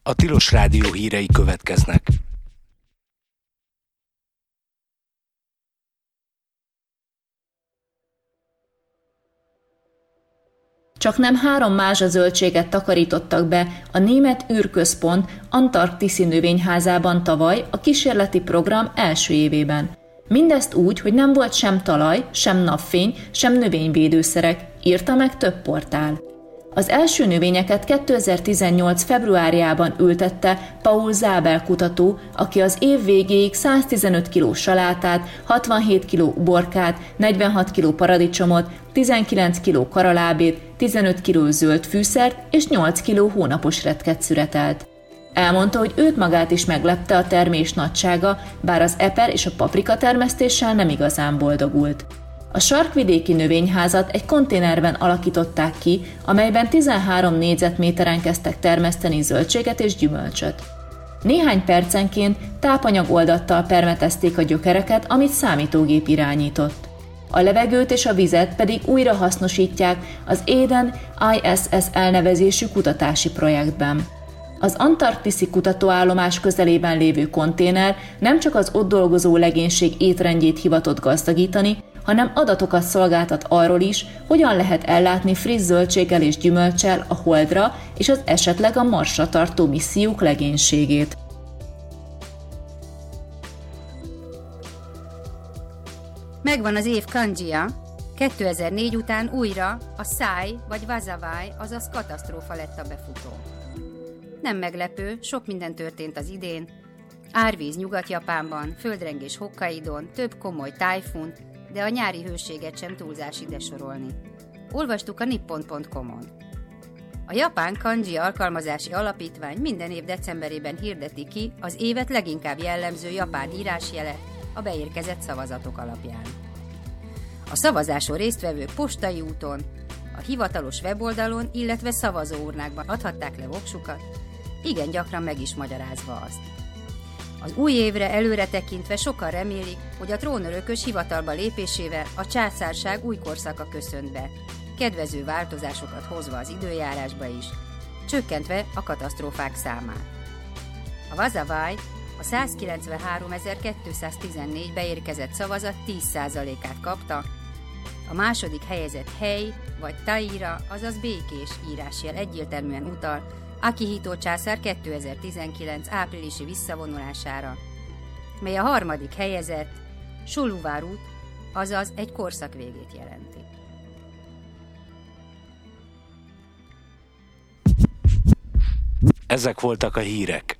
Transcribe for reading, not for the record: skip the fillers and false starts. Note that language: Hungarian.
A Tilos Rádió hírei következnek. Csaknem 3 mázsa zöldséget takarítottak be a Német űrközpont antarktiszi növényházában tavaly a kísérleti program első évében. Mindezt úgy, hogy nem volt sem talaj, sem napfény, sem növényvédőszerek, írta meg több portál. Az első növényeket 2018. februárjában ültette Paul Zabel kutató, aki az év végéig 115 kg salátát, 67 kg uborkát, 46 kg paradicsomot, 19 kg karalábét, 15 kg zöld fűszert és 8 kg hónapos retket szüretelt. Elmondta, hogy őt magát is meglepte a termés nagysága, bár az eper és a paprika termesztéssel nem igazán boldogult. A sarkvidéki növényházat egy konténerben alakították ki, amelyben 13 négyzetméteren kezdtek termeszteni zöldséget és gyümölcsöt. Néhány percenként tápanyagoldattal permetezték a gyökereket, amit számítógép irányított. A levegőt és a vizet pedig újra hasznosítják az Eden ISS elnevezésű kutatási projektben. Az antarktiszi kutatóállomás közelében lévő konténer nem csak az ott dolgozó legénység étrendjét hivatott gazdagítani, hanem adatokat szolgáltat arról is, hogyan lehet ellátni friss zöldséggel és gyümölccsel a Holdra és az esetleg a Marsra tartó missziók legénységét. Megvan az év kandzsia. 2004 után újra a száj vagy vazavai, azaz katasztrófa lett a befutó. Nem meglepő, sok minden történt az idén. Árvíz Nyugat-Japánban, földrengés Hokkaidon, több komoly tájfun, de a nyári hőséget sem túlzás ide sorolni. Olvastuk a nippon.com-on. A Japán Kanji Alkalmazási Alapítvány minden év decemberében hirdeti ki az évet leginkább jellemző japán írásjelet a beérkezett szavazatok alapján. A szavazáson résztvevők postai úton, a hivatalos weboldalon, illetve szavazóurnákban adhatták le voksukat, igen gyakran meg is magyarázva azt. Az új évre előre tekintve sokan remélik, hogy a trónörökös hivatalba lépésével a császárság új korszaka köszönt be, kedvező változásokat hozva az időjárásba is, csökkentve a katasztrófák számát. A vazavai a 193.214 beérkezett szavazat 10%-át kapta, a második helyezett hely vagy taira, azaz békés írásjel egyértelműen utal Akihito császár 2019 áprilisi visszavonulására, mely a harmadik helyezett Soluvarut, azaz egy korszak végét jelenti. Ezek voltak a hírek.